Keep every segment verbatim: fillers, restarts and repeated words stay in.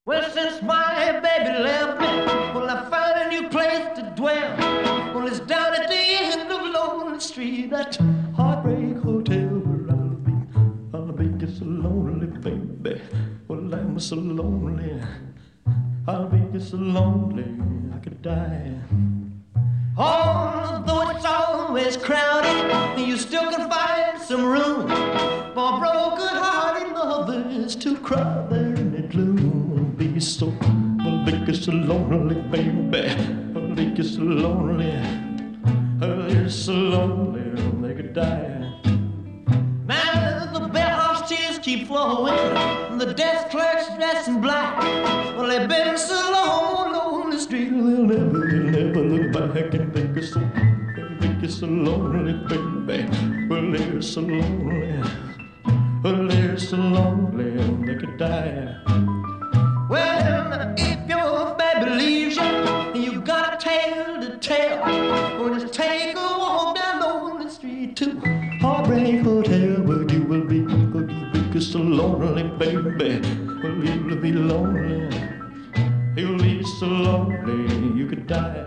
Well, since my baby left me, well, I found a new place to dwell. Well, it's down at the end of Lonely Street, that Heartbreak Hotel where I'll be. I'll be just so lonely, baby. Well, I'm so lonely. I'll be just so lonely, I could die. Although it's always crowded, you still can find some room for broken-hearted lovers to cry there in the gloom. Be so, I'll be so lonely, baby. I'll be so lonely. I'll be so lonely, they could die. Now the bellhop's tears keep flowing, and the desk clerk's dressed in black. Well, they've been so long on the street, they'll never, they'll never look back and think it's so, think it's so lonely, baby. Well, they're so lonely. Well, they're so lonely, they could die. Well, if your baby leaves you, and you got a tale to tell, well, just take a walk down Lonely Street to Heartbreak Hotel, where you will be, where you'll be so lonely, baby. Well, you'll be lonely, you'll be so lonely, you could die.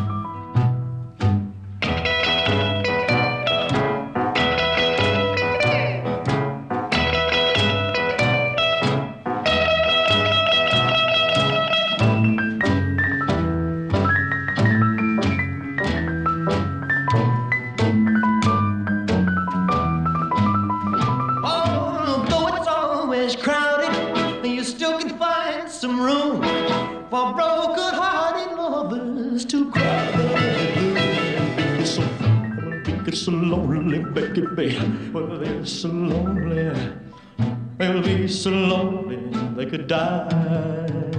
Crowded, you still can find some room for broken-hearted lovers to cry. Be so, be so lonely, baby. Well, they're so lonely. They'll be so lonely they could die.